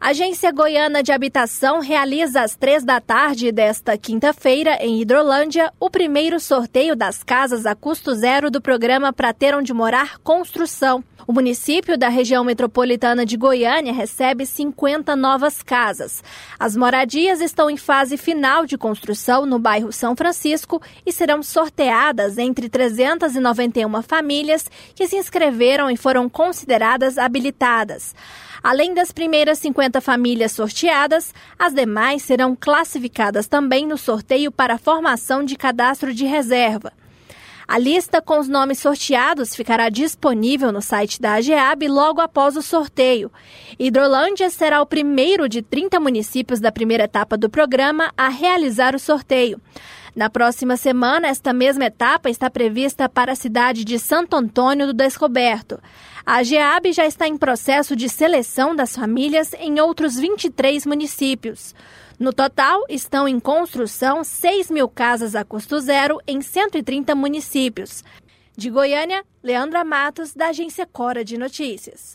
A Agência Goiana de Habitação realiza às 15h desta quinta-feira, em Hidrolândia, o primeiro sorteio das casas a custo zero do programa Pra Ter Onde Morar Construção. O município da região metropolitana de Goiânia recebe 50 novas casas. As moradias estão em fase final de construção no bairro São Francisco e serão sorteadas entre 391 famílias que se inscreveram e foram consideradas habilitadas. Além das primeiras 50 famílias sorteadas, as demais serão classificadas também no sorteio para a formação de cadastro de reserva. A lista com os nomes sorteados ficará disponível no site da AGEAB logo após o sorteio. Hidrolândia será o primeiro de 30 municípios da primeira etapa do programa a realizar o sorteio. Na próxima semana, esta mesma etapa está prevista para a cidade de Santo Antônio do Descoberto. A AGEAB já está em processo de seleção das famílias em outros 23 municípios. No total, estão em construção 6.000 casas a custo zero em 130 municípios. De Goiânia, Leandra Matos, da Agência Cora de Notícias.